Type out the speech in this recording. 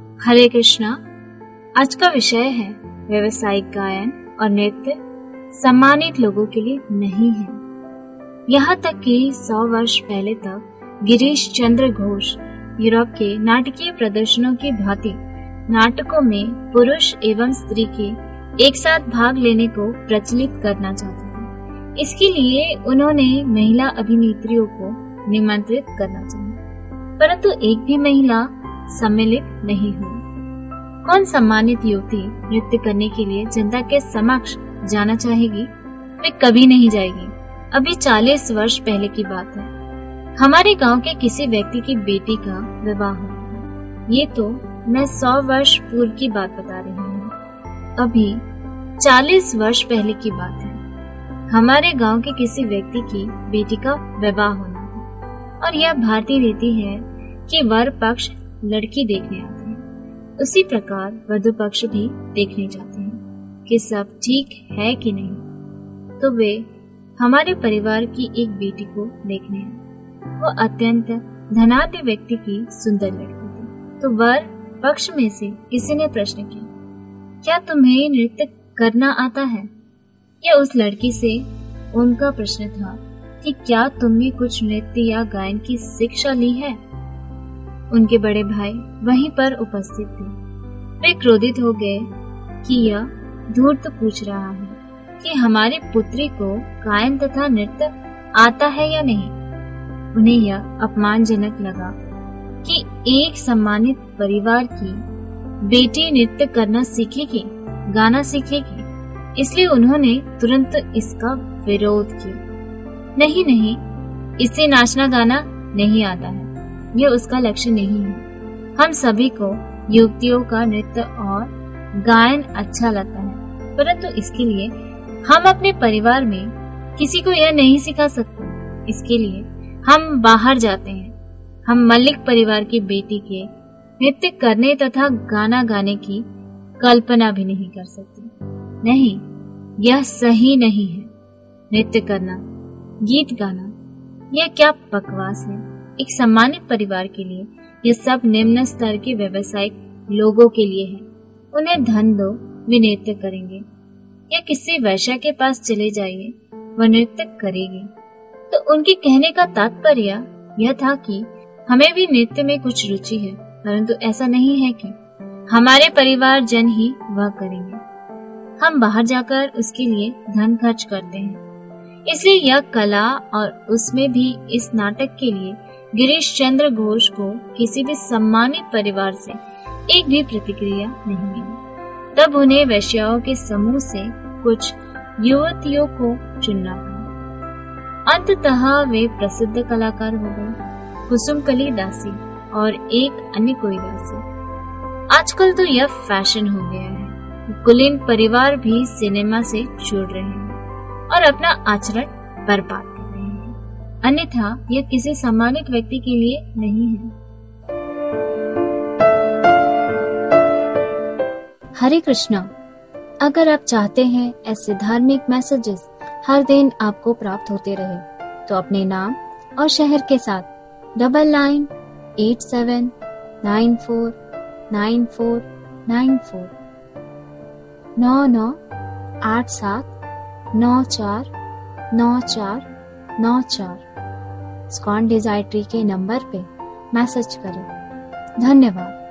हरे कृष्णा। आज का विषय है व्यावसायिक गायन और नृत्य सम्मानित लोगों के लिए नहीं है। यहाँ तक कि 100 वर्ष पहले तक गिरीश चंद्र घोष यूरोप के नाटकीय प्रदर्शनों की भांति नाटकों में पुरुष एवं स्त्री के एक साथ भाग लेने को प्रचलित करना चाहते थे। इसके लिए उन्होंने महिला अभिनेत्रियों को निमंत्रित करना चाहिए, परंतु एक भी महिला सम्मिलित नहीं हुई। कौन सम्मानित युवती नृत्य करने के लिए जनता के समक्ष जाना चाहेगी? वे कभी नहीं जाएगी। अभी 40 वर्ष पहले की बात है। हमारे गांव के किसी व्यक्ति की बेटी का विवाह हुआ। ये तो मैं 100 वर्ष पूर्व की बात बता रही हूँ। अभी 40 वर्ष पहले की बात है। हमारे गांव के किसी व्यक्ति की बेटी का विवाह होना है और यह भारतीय रीति है कि वर पक्ष लड़की देखने आते हैं, उसी प्रकार वधू पक्ष भी देखने जाते हैं कि सब ठीक है कि नहीं। तो वे हमारे परिवार की एक बेटी को देखने आए। वो अत्यंत धनाढ्य व्यक्ति की सुंदर लड़की थी। तो वर पक्ष में से किसी ने प्रश्न किया, क्या तुम्हें नृत्य करना आता है? यह उस लड़की से उनका प्रश्न था कि क्या तुमने कुछ नृत्य या गायन की शिक्षा ली है? उनके बड़े भाई वहीं पर उपस्थित थे। वे क्रोधित हो गए कि यह धूर्त पूछ रहा है कि हमारी पुत्री को गायन तथा नृत्य आता है या नहीं। उन्हें यह अपमानजनक लगा कि एक सम्मानित परिवार की बेटी नृत्य करना सीखेगी, गाना सीखेगी। इसलिए उन्होंने तुरंत इसका विरोध किया। नहीं, इसे नाचना गाना नहीं आता है, यह उसका लक्ष्य नहीं है। हम सभी को युवतियों का नृत्य और गायन अच्छा लगता है, परंतु इसके लिए हम अपने परिवार में किसी को यह नहीं सिखा सकते। इसके लिए हम बाहर जाते हैं। हम मल्लिक परिवार की बेटी के नृत्य करने तथा गाना गाने की कल्पना भी नहीं कर सकते। नहीं, यह सही नहीं है। नृत्य करना, गीत गाना, यह क्या बकवास है। एक सम्मानित परिवार के लिए यह सब निम्न स्तर के व्यवसायिक लोगों के लिए है। उन्हें धन दो, वे नृत्य करेंगे। या किसी वैश्या के पास चले जाइए, वह नृत्य करेगी। तो उनके कहने का तात्पर्य यह था कि हमें भी नृत्य में कुछ रुचि है, परंतु ऐसा नहीं है कि हमारे परिवार जन ही वह करेंगे। हम बाहर जाकर उसके लिए धन खर्च करते हैं। इसलिए यह कला और उसमें भी इस नाटक के लिए गिरीश चंद्र घोष को किसी भी सम्मानित परिवार से एक भी प्रतिक्रिया नहीं मिली। तब उन्हें वैश्याओं के समूह से कुछ युवतियों को चुनना पड़ा। अंततः वे प्रसिद्ध कलाकार हो गए, कुसुमकली दासी और एक अन्य कोई दासी। आजकल तो यह फैशन हो गया है। कुलीन परिवार भी सिनेमा से जुड़ रहे हैं और अपना आचरण बर्बाद कर रहे हैं। अन्यथा यह किसी सम्मानित व्यक्ति के लिए नहीं है। हरे कृष्णा। अगर आप चाहते हैं ऐसे धार्मिक मैसेजेस हर दिन आपको प्राप्त होते रहे, तो अपने नाम और शहर के साथ 9987949494 9987949494 स्कॉन डिजायट्री के नंबर पे मैसेज करें। धन्यवाद।